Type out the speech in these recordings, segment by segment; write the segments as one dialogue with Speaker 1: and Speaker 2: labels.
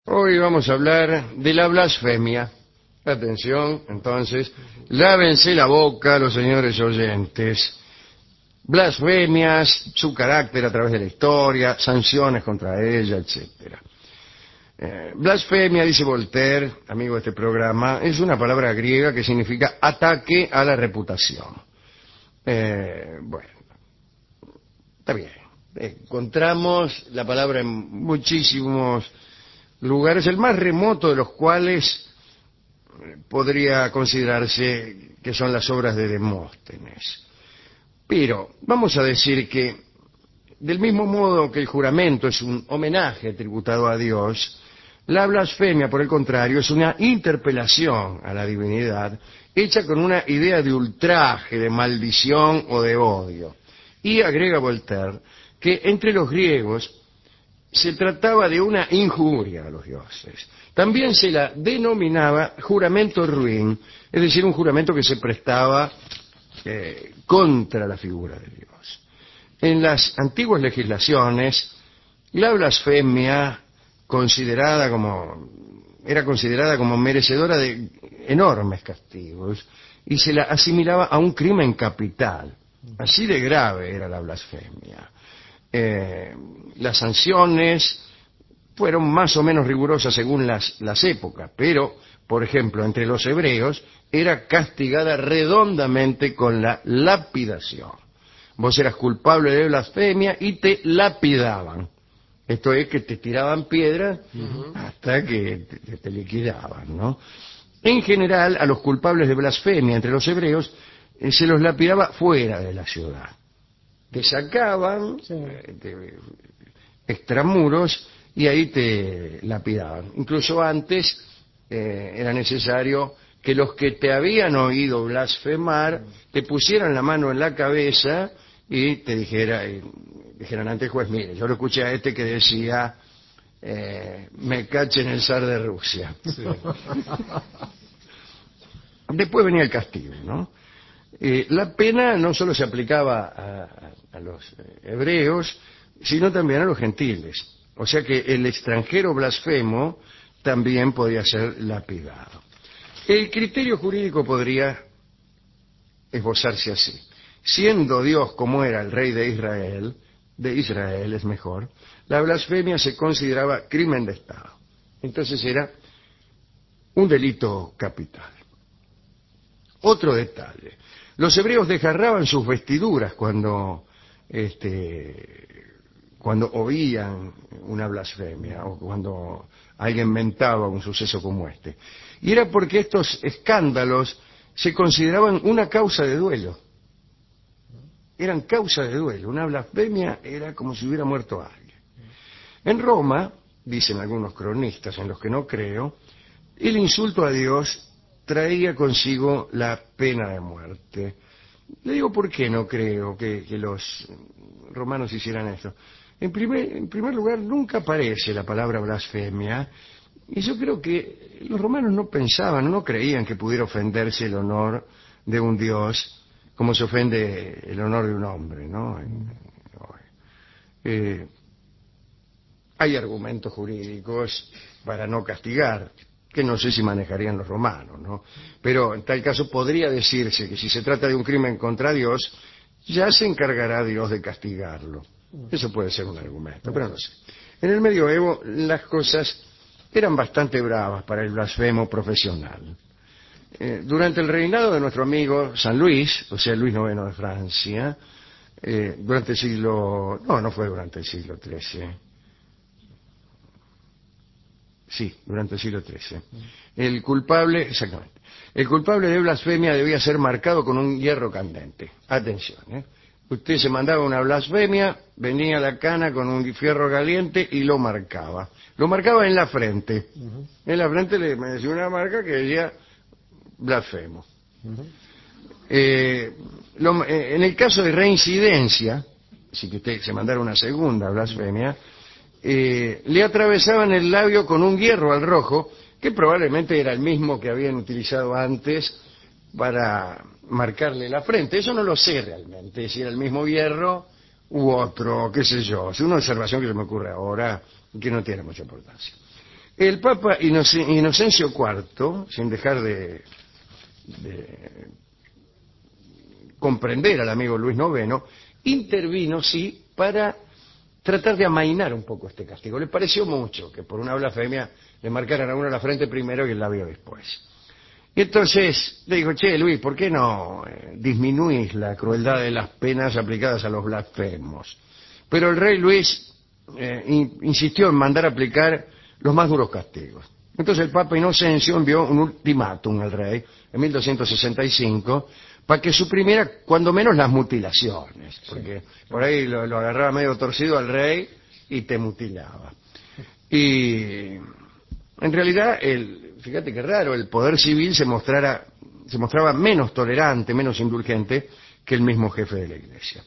Speaker 1: Hoy vamos a hablar de la blasfemia. Atención, entonces, lávense la boca los señores oyentes. Blasfemias, su carácter a través de la historia, sanciones contra ella, etcétera. Blasfemia, dice Voltaire, amigo de este programa, es una palabra griega que significa ataque a la reputación. Bueno, está bien. Encontramos la palabra en muchísimos lugares, el más remoto de los cuales podría considerarse que son las obras de Demóstenes. Pero vamos a decir que, del mismo modo que el juramento es un homenaje tributado a Dios, la blasfemia, por el contrario, es una interpelación a la divinidad hecha con una idea de ultraje, de maldición o de odio. Y agrega Voltaire que entre los griegos se trataba de una injuria a los dioses. También se la denominaba juramento ruin, es decir, un juramento que se prestaba contra la figura de Dios. En las antiguas legislaciones, la blasfemia era considerada como merecedora de enormes castigos y se la asimilaba a un crimen capital. Así de grave era la blasfemia. Las sanciones fueron más o menos rigurosas según las épocas, pero, por ejemplo, entre los hebreos era castigada redondamente con la lapidación. Vos eras culpable de blasfemia y te lapidaban. Esto es que te tiraban piedras hasta que te liquidaban, ¿no? En general, a los culpables de blasfemia entre los hebreos se los lapidaba fuera de la ciudad. Te sacaban de extramuros y ahí te lapidaban. Incluso antes era necesario que los que te habían oído blasfemar te pusieran la mano en la cabeza y te dijeran ante el juez: mire, yo lo escuché a este que decía me cachen el zar de Rusia. Sí. Después venía el castigo, ¿no? La pena no solo se aplicaba a los hebreos, sino también a los gentiles. O sea que el extranjero blasfemo también podía ser lapidado. El criterio jurídico podría esbozarse así. Siendo Dios como era el rey de Israel es mejor, la blasfemia se consideraba crimen de Estado. Entonces era un delito capital. Otro detalle: los hebreos desgarraban sus vestiduras cuando oían una blasfemia o cuando alguien mentaba un suceso como este. Y era porque estos escándalos se consideraban una causa de duelo. Eran causa de duelo. Una blasfemia era como si hubiera muerto alguien. En Roma, dicen algunos cronistas en los que no creo, el insulto a Dios traía consigo la pena de muerte. Le digo por qué no creo que los romanos hicieran esto. En primer lugar, nunca aparece la palabra blasfemia, y yo creo que los romanos no pensaban, no creían que pudiera ofenderse el honor de un dios como se ofende el honor de un hombre, ¿no? Hay argumentos jurídicos para no castigar, que no sé si manejarían los romanos, ¿no? Pero en tal caso podría decirse que si se trata de un crimen contra Dios, ya se encargará Dios de castigarlo. Eso puede ser un argumento, pero no sé. En el medioevo las cosas eran bastante bravas para el blasfemo profesional. Durante el reinado de nuestro amigo San Luis, o sea, Luis IX de Francia, durante el siglo... No fue durante el siglo XIII. Sí, durante el siglo XIII. El culpable de blasfemia debía ser marcado con un hierro candente. Atención, Usted se mandaba una blasfemia, venía la cana con un fierro caliente y lo marcaba. Lo marcaba en la frente. En la frente le decía una marca que decía blasfemo. En el caso de reincidencia, si que usted se mandara una segunda blasfemia, le atravesaban el labio con un hierro al rojo, que probablemente era el mismo que habían utilizado antes para marcarle la frente. Eso no lo sé realmente, si era el mismo hierro u otro, qué sé yo. Es una observación que se me ocurre ahora y que no tiene mucha importancia. El Papa Inocencio IV, sin dejar de comprender al amigo Luis IX, intervino, sí, para tratar de amainar un poco este castigo. Le pareció mucho que por una blasfemia le marcaran a uno la frente primero y el labio después. Y entonces le dijo, che, Luis, ¿por qué no disminuís la crueldad de las penas aplicadas a los blasfemos? Pero el rey Luis insistió en mandar aplicar los más duros castigos. Entonces el Papa Inocencio envió un ultimátum al rey en 1265 para que suprimiera cuando menos las mutilaciones, porque por ahí lo agarraba medio torcido al rey y te mutilaba. Y en realidad, fíjate qué raro, el poder civil se mostraba menos tolerante, menos indulgente que el mismo jefe de la Iglesia.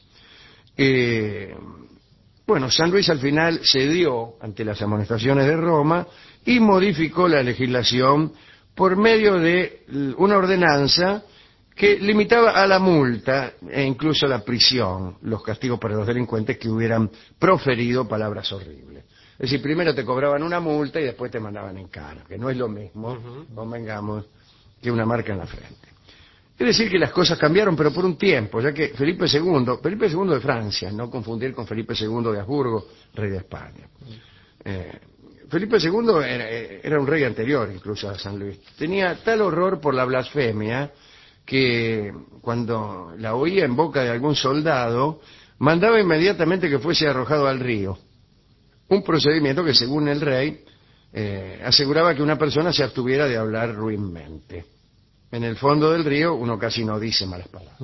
Speaker 1: Bueno, San Luis al final cedió ante las amonestaciones de Roma y modificó la legislación por medio de una ordenanza que limitaba a la multa e incluso a la prisión los castigos para los delincuentes que hubieran proferido palabras horribles. Es decir, primero te cobraban una multa y después te mandaban en cara, que no es lo mismo, convengamos, que una marca en la frente. Es decir, que las cosas cambiaron, pero por un tiempo, ya que Felipe II de Francia, no confundir con Felipe II de Habsburgo, rey de España. Felipe II era un rey anterior incluso a San Luis. Tenía tal horror por la blasfemia que cuando la oía en boca de algún soldado, mandaba inmediatamente que fuese arrojado al río. Un procedimiento que, según el rey, aseguraba que una persona se abstuviera de hablar ruinmente. En el fondo del río uno casi no dice malas palabras.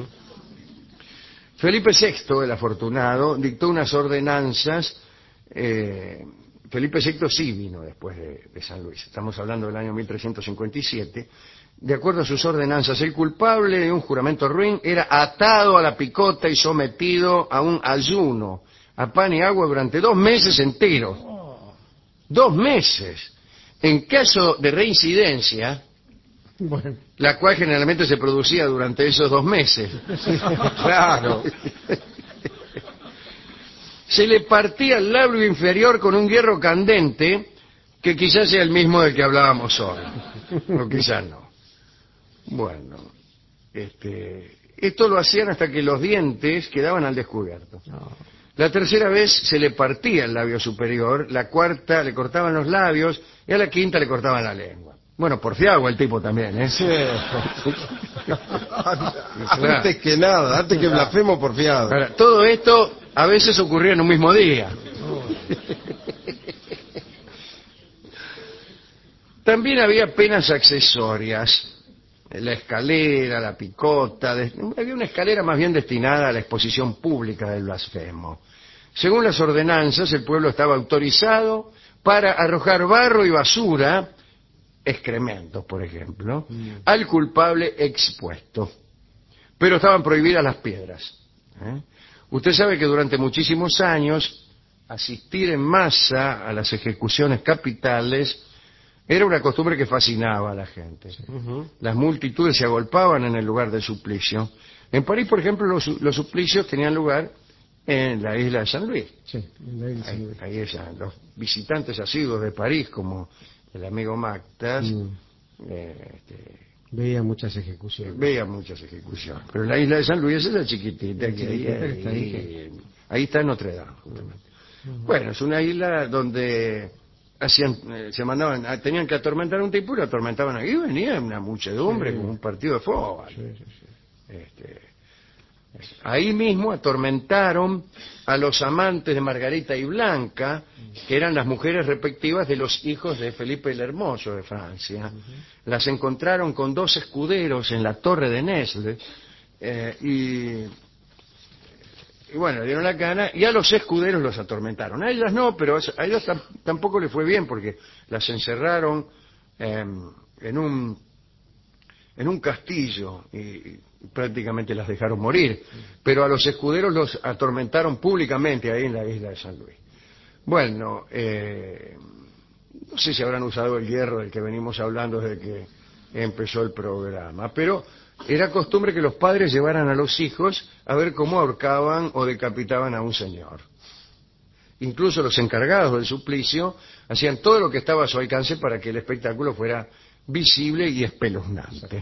Speaker 1: Felipe VI, el afortunado, dictó unas ordenanzas. Felipe VI sí vino después de San Luis. Estamos hablando del año 1357. De acuerdo a sus ordenanzas, el culpable de un juramento ruin era atado a la picota y sometido a un ayuno, a pan y agua durante 2 meses enteros. 2 meses. En caso de reincidencia, bueno, la cual generalmente se producía durante esos 2 meses. Claro. Se le partía el labio inferior con un hierro candente, que quizás sea el mismo del que hablábamos hoy. O quizás no. Bueno, esto lo hacían hasta que los dientes quedaban al descubierto. La tercera vez se le partía el labio superior, la cuarta le cortaban los labios y a la quinta le cortaban la lengua. Bueno, porfiado el tipo también, ¿eh? Sí.
Speaker 2: Antes que nada, antes que blasfemo, porfiado.
Speaker 1: Ahora, todo esto a veces ocurría en un mismo día. También había penas accesorias. La escalera, la picota, había una escalera más bien destinada a la exposición pública del blasfemo. Según las ordenanzas, el pueblo estaba autorizado para arrojar barro y basura, excrementos, por ejemplo, al culpable expuesto. Pero estaban prohibidas las piedras. Usted sabe que durante muchísimos años asistir en masa a las ejecuciones capitales era una costumbre que fascinaba a la gente. Las multitudes se agolpaban en el lugar del suplicio. En París, por ejemplo, los suplicios tenían lugar en la isla de San Luis.
Speaker 2: Sí, en la isla de San Luis.
Speaker 1: Ahí los visitantes asiduos de París, como el amigo Mactas,
Speaker 2: veía muchas ejecuciones.
Speaker 1: Pero en la isla de San Luis es la chiquitita, ahí está Notre Dame, justamente. Bueno, es una isla donde tenían que atormentar a un tipo y lo atormentaban aquí, venía una muchedumbre como un partido de fútbol. Ahí mismo atormentaron a los amantes de Margarita y Blanca, que eran las mujeres respectivas de los hijos de Felipe el Hermoso de Francia. Las encontraron con 2 escuderos en la torre de Nesle, y bueno, le dieron la cana, y a los escuderos los atormentaron. A ellas no, pero a ellos tampoco les fue bien, porque las encerraron en un castillo y prácticamente las dejaron morir. Pero a los escuderos los atormentaron públicamente ahí en la isla de San Luis. Bueno, no sé si habrán usado el hierro del que venimos hablando desde que empezó el programa, pero era costumbre que los padres llevaran a los hijos a ver cómo ahorcaban o decapitaban a un señor. incluso los encargados del suplicio hacían todo lo que estaba a su alcance para que el espectáculo fuera visible y espeluznante.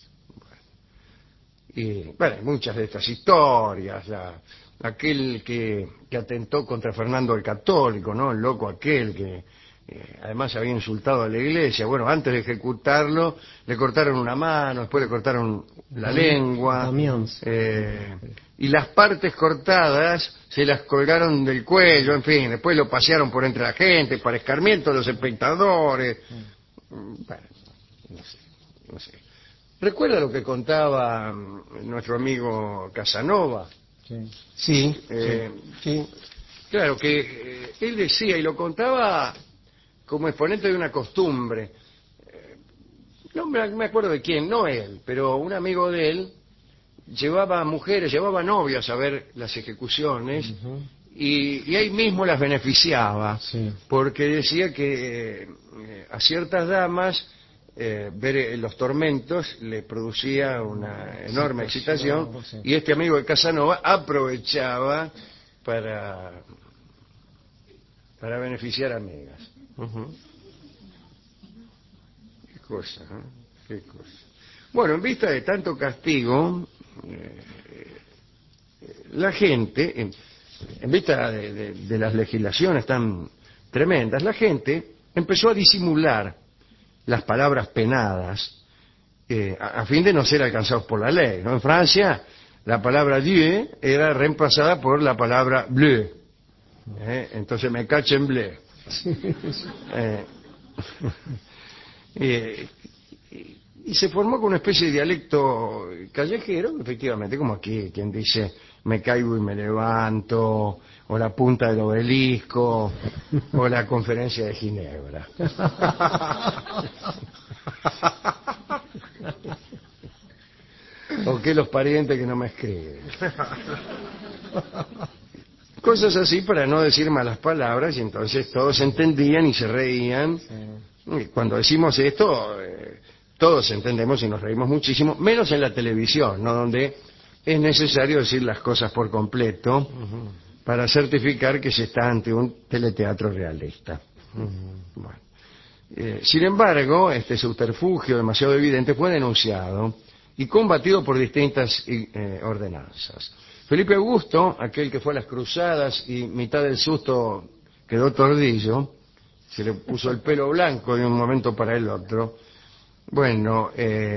Speaker 1: Y bueno, muchas de estas historias, aquel que atentó contra Fernando el Católico, ¿no? El loco aquel que además había insultado a la iglesia. Bueno, antes de ejecutarlo le cortaron una mano, después le cortaron la lengua, y las partes cortadas se las colgaron del cuello, en fin, después lo pasearon por entre la gente para escarmiento de los espectadores. Bueno, no sé. ¿Recuerda lo que contaba nuestro amigo Casanova?
Speaker 2: Sí,
Speaker 1: sí. Claro, que él decía, y lo contaba como exponente de una costumbre. No me acuerdo de quién, no él, pero un amigo de él llevaba mujeres, llevaba novias a ver las ejecuciones, y ahí mismo las beneficiaba, porque decía que a ciertas damas ver los tormentos le producía una enorme excitación, y este amigo de Casanova aprovechaba para beneficiar amigas. Qué cosa, ¿eh? Qué cosa. Bueno, en vista de tanto castigo, la gente, en vista de las legislaciones tan tremendas, la gente empezó a disimular las palabras penadas a fin de no ser alcanzados por la ley, ¿no? En Francia, la palabra Dieu era reemplazada por la palabra bleu. Entonces me cachen bleu. Y se formó con una especie de dialecto callejero, efectivamente, como aquí quien dice me caigo y me levanto, o la punta del obelisco, o la conferencia de Ginebra. O que los parientes que no me escriben. Cosas así para no decir malas palabras, y entonces todos entendían y se reían. Y cuando decimos esto, todos entendemos y nos reímos muchísimo, menos en la televisión, ¿no? Donde es necesario decir las cosas por completo para certificar que se está ante un teleteatro realista. Bueno. Sin embargo, este subterfugio demasiado evidente fue denunciado y combatido por distintas ordenanzas. Felipe Augusto, aquel que fue a las cruzadas y mitad del susto quedó tordillo, se le puso el pelo blanco de un momento para el otro, bueno,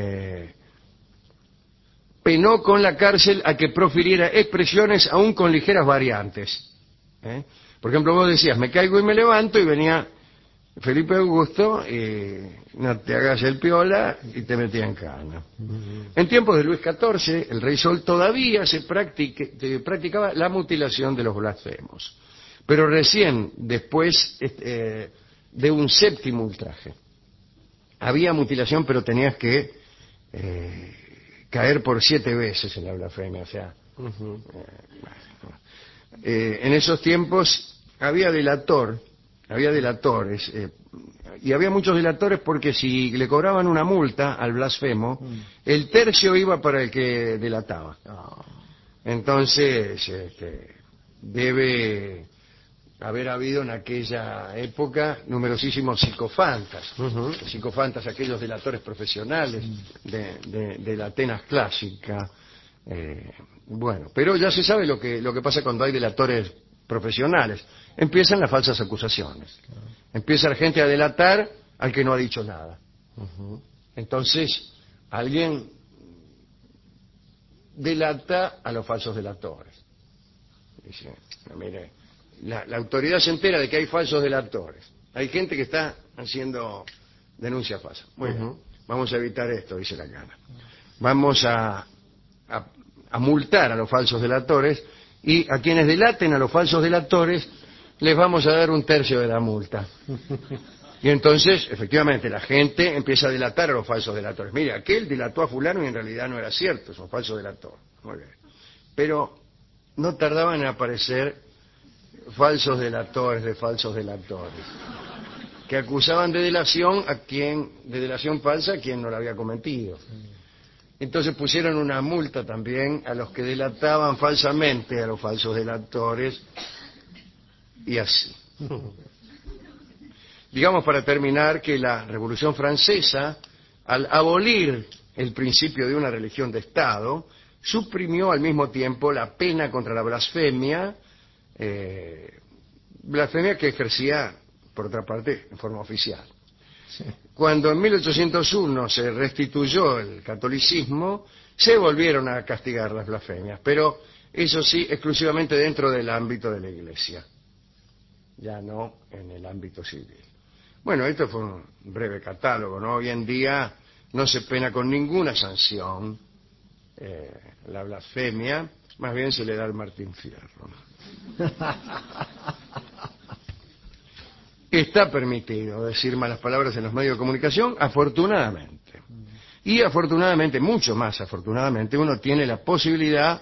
Speaker 1: penó con la cárcel a que profiriera expresiones aún con ligeras variantes. Por ejemplo, vos decías, me caigo y me levanto, y venía Felipe Augusto, no te hagas el piola, y te metía en cana. En tiempos de Luis XIV, el rey Sol, todavía se practicaba la mutilación de los blasfemos, pero recién después de un séptimo ultraje. Había mutilación, pero tenías que caer por 7 veces en la blasfemia, o sea... en esos tiempos había delatores, y había muchos delatores porque si le cobraban una multa al blasfemo, el tercio iba para el que delataba. Entonces, debe haber habido en aquella época numerosísimos psicofantas, aquellos delatores profesionales de la Atenas clásica. Bueno, pero ya se sabe lo que pasa cuando hay delatores profesionales. Empiezan las falsas acusaciones. Empieza la gente a delatar al que no ha dicho nada. Entonces, alguien delata a los falsos delatores. Dice, mire, la autoridad se entera de que hay falsos delatores. Hay gente que está haciendo denuncias falsas. Muy bien, vamos a evitar esto, dice la Cámara. Vamos a multar a los falsos delatores, y a quienes delaten a los falsos delatores les vamos a dar un tercio de la multa. Y entonces, efectivamente, la gente empieza a delatar a los falsos delatores. Mire, aquel delató a fulano y en realidad no era cierto, es un falso delator. Muy bien. Pero no tardaban en aparecer falsos delatores de falsos delatores, que acusaban de delación falsa a quien no la había cometido. Entonces pusieron una multa también a los que delataban falsamente a los falsos delatores, y así. Digamos, para terminar, que la Revolución Francesa, al abolir el principio de una religión de Estado, suprimió al mismo tiempo la pena contra la blasfemia, blasfemia que ejercía, por otra parte, en forma oficial.
Speaker 2: Sí.
Speaker 1: Cuando en 1801 se restituyó el catolicismo, se volvieron a castigar las blasfemias, pero eso sí, exclusivamente dentro del ámbito de la Iglesia, ya no en el ámbito civil. Bueno, esto fue un breve catálogo, ¿no? Hoy en día no se pena con ninguna sanción la blasfemia, más bien se le da el Martín Fierro. Está permitido decir malas palabras en los medios de comunicación, afortunadamente. Y afortunadamente, mucho más afortunadamente, uno tiene la posibilidad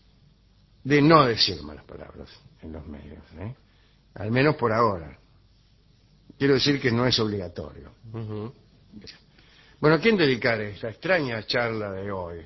Speaker 1: de no decir malas palabras en los medios, ¿eh? Al menos por ahora. Quiero decir que no es obligatorio. Bueno, ¿a quién dedicar esta extraña charla de hoy?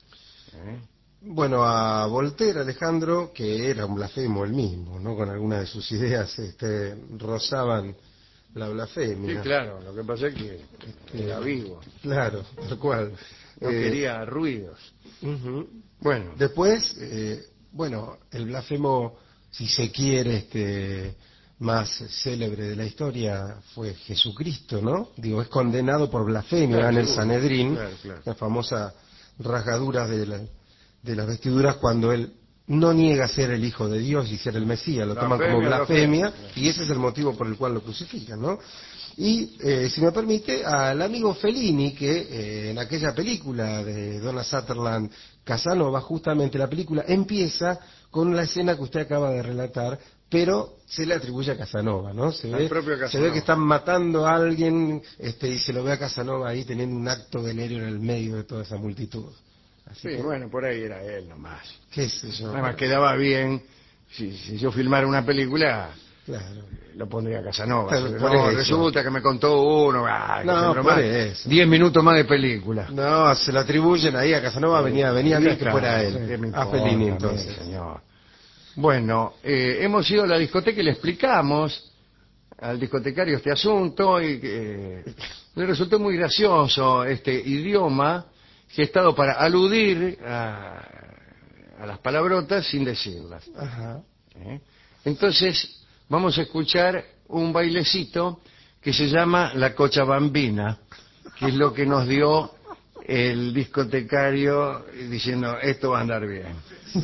Speaker 2: Bueno, a Voltaire, Alejandro, que era un blasfemo él mismo, ¿no? Con algunas de sus ideas rozaban la blasfemia.
Speaker 1: Sí, claro, lo que pasa es que era vivo.
Speaker 2: Claro, tal cual.
Speaker 1: No quería ruidos. Bueno.
Speaker 2: Después, bueno, el blasfemo, si se quiere, más célebre de la historia fue Jesucristo, ¿no? Digo, es condenado por blasfemia,
Speaker 1: Claro,
Speaker 2: en el
Speaker 1: seguro.
Speaker 2: Sanedrín,
Speaker 1: Claro.
Speaker 2: la famosa rasgadura de las vestiduras cuando él no niega ser el Hijo de Dios y ser el Mesías, lo toman como blasfemia, y ese es el motivo por el cual lo crucifican, ¿no? Y, si me permite, al amigo Fellini, que en aquella película de Donald Sutherland, Casanova, justamente la película empieza con la escena que usted acaba de relatar, pero se le atribuye a Casanova, ¿no? Se ve que están matando a alguien, y se lo ve a Casanova ahí teniendo un acto venerio en el medio de toda esa multitud. Así
Speaker 1: Sí,
Speaker 2: que,
Speaker 1: bueno, por ahí era él nomás.
Speaker 2: qué sé yo.
Speaker 1: Además quedaba bien, si yo filmara una película,
Speaker 2: Claro.
Speaker 1: lo pondría a Casanova.
Speaker 2: Pero por
Speaker 1: No,
Speaker 2: eso.
Speaker 1: resulta que me contó uno,
Speaker 2: No, por eso.
Speaker 1: 10 minutos más de película.
Speaker 2: No, se lo atribuyen ahí a Casanova, venía bien que fuera él,
Speaker 1: ¿Qué me
Speaker 2: a
Speaker 1: importa,
Speaker 2: Fellini entonces.
Speaker 1: señor? Bueno, hemos ido a la discoteca y le explicamos al discotecario este asunto y le resultó muy gracioso este idioma gestado para aludir a las palabrotas sin decirlas.
Speaker 2: Ajá.
Speaker 1: Entonces vamos a escuchar un bailecito que se llama la Cochabambina, que es lo que nos dio el discotecario diciendo esto va a andar bien.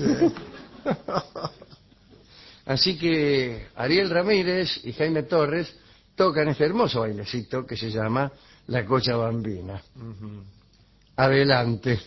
Speaker 1: Así que Ariel Ramírez y Jaime Torres tocan este hermoso bailecito que se llama la Cochabambina. Adelante.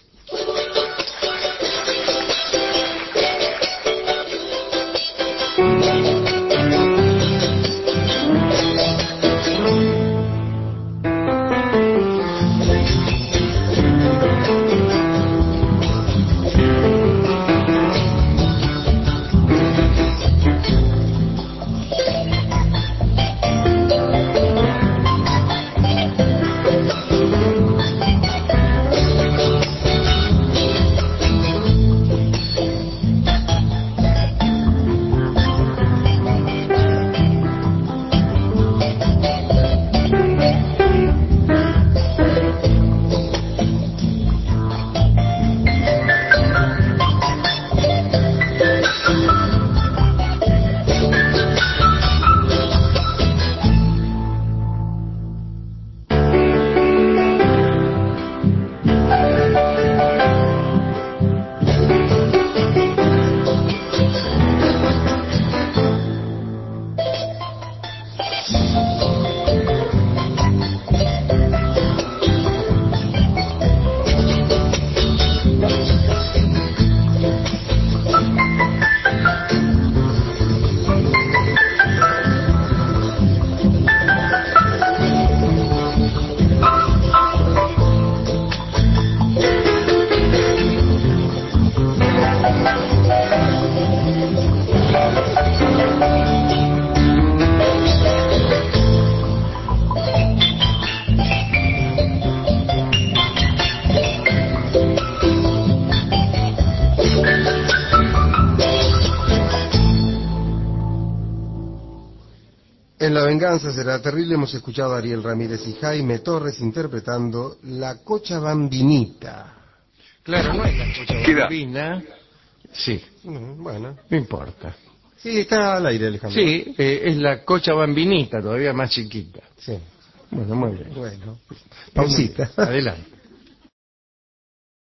Speaker 2: En La venganza será terrible hemos escuchado a Ariel Ramírez y Jaime Torres interpretando La Cochabambinita.
Speaker 1: Claro, no es la Cochabambina. Sí.
Speaker 2: Bueno.
Speaker 1: No importa.
Speaker 2: Sí, está al aire, Alejandro.
Speaker 1: Sí, es la Cochabambinita, todavía más chiquita.
Speaker 2: Sí.
Speaker 1: Bueno, muy bien.
Speaker 2: Bueno. Pausita.
Speaker 1: Adelante.